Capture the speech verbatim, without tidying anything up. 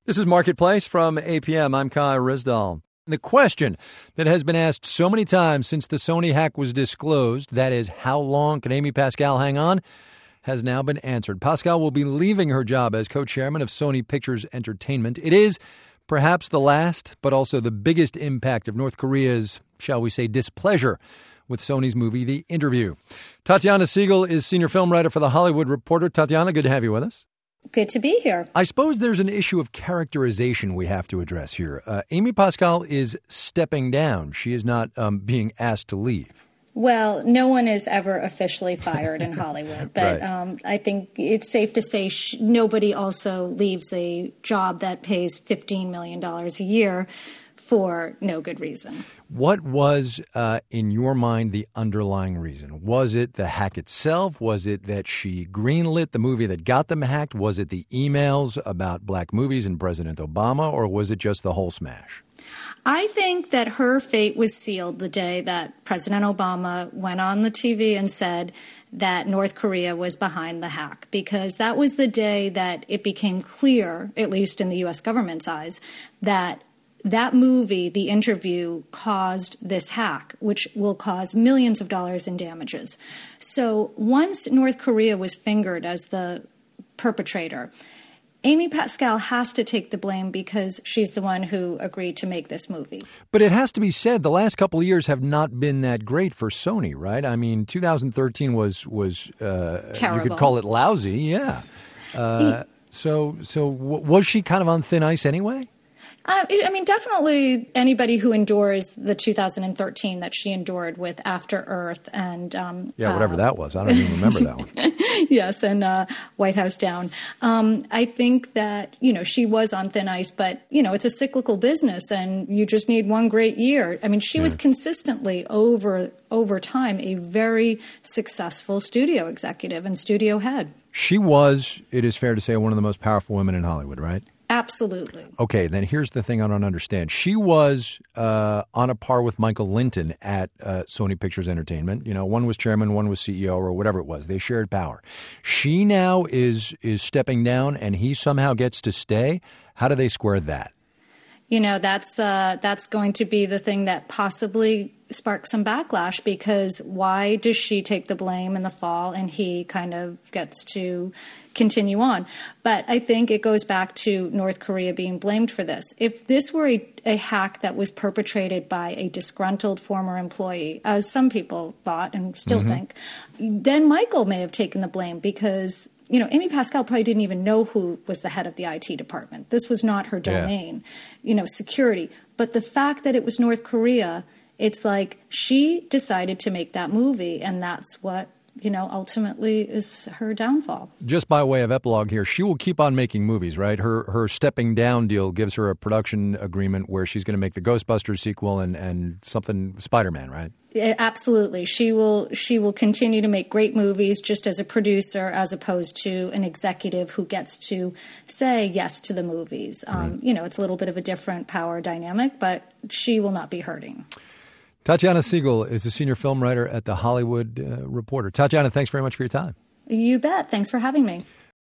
This is Marketplace from A P M. I'm Kai Risdall. The question that has been asked so many times since the Sony hack was disclosed, that is, how long can Amy Pascal hang on, has now been answered. Pascal will be leaving her job as co-chairman of Sony Pictures Entertainment. It is perhaps the last, but also the biggest impact of North Korea's, shall we say, displeasure with Sony's movie, The Interview. Tatiana Siegel is senior film writer for The Hollywood Reporter. Tatiana, good to have you with us. Good to be here. I suppose there's an issue of characterization we have to address here. Uh, Amy Pascal is stepping down. She is not um, being asked to leave. Well, no one is ever officially fired in Hollywood, but right. um, I think it's safe to say sh- nobody also leaves a job that pays fifteen million dollars a year for no good reason. What was, uh, in your mind, the underlying reason? Was it the hack itself? Was it that she greenlit the movie that got them hacked? Was it the emails about black movies and President Obama? Or was it just the whole smash? I think that her fate was sealed the day that President Obama went on the T V and said that North Korea was behind the hack, because that was the day that it became clear, at least in the U S government's eyes, that that movie, The Interview, caused this hack, which will cause millions of dollars in damages. So once North Korea was fingered as the perpetrator, Amy Pascal has to take the blame because she's the one who agreed to make this movie. But it has to be said, the last couple of years have not been that great for Sony, right? I mean, two thousand thirteen was, was uh, terrible. You could call it lousy, yeah. Uh, so, so w- was she kind of on thin ice anyway? Uh, I mean, definitely anybody who endures the two thousand thirteen that she endured with After Earth and um, yeah, whatever uh, that was. I don't even remember that one. Yes, and uh, White House Down. Um, I think that, you know, she was on thin ice, but, you know, it's a cyclical business and you just need one great year. I mean, she yeah. was consistently over over time a very successful studio executive and studio head. She was, it is fair to say, one of the most powerful women in Hollywood, right? Absolutely. Okay, then here's the thing I don't understand. She was uh, on a par with Michael Linton at uh, Sony Pictures Entertainment. You know, one was chairman, one was C E O, or whatever it was. They shared power. She now is is stepping down, and he somehow gets to stay. How do they square that? You know, that's uh, that's going to be the thing that possibly sparks some backlash, because why does she take the blame in the fall and he kind of gets to continue on? But I think it goes back to North Korea being blamed for this. If this were a, a hack that was perpetrated by a disgruntled former employee, as some people thought and still mm-hmm. think, then Michael may have taken the blame, because you know, Amy Pascal probably didn't even know who was the head of the I T department. This was not her domain, yeah. you know, security. But the fact that it was North Korea, it's like she decided to make that movie, and that's what, you know, ultimately is her downfall. Just by way of epilogue here, she will keep on making movies, right? Her her stepping down deal gives her a production agreement where she's going to make the Ghostbusters sequel and, and something Spider-Man, right? Absolutely. She will she will continue to make great movies just as a producer, as opposed to an executive who gets to say yes to the movies. Um, right. You know, it's a little bit of a different power dynamic, but she will not be hurting. Tatiana Siegel is a senior film writer at The Hollywood uh, Reporter. Tatiana, thanks very much for your time. You bet. Thanks for having me.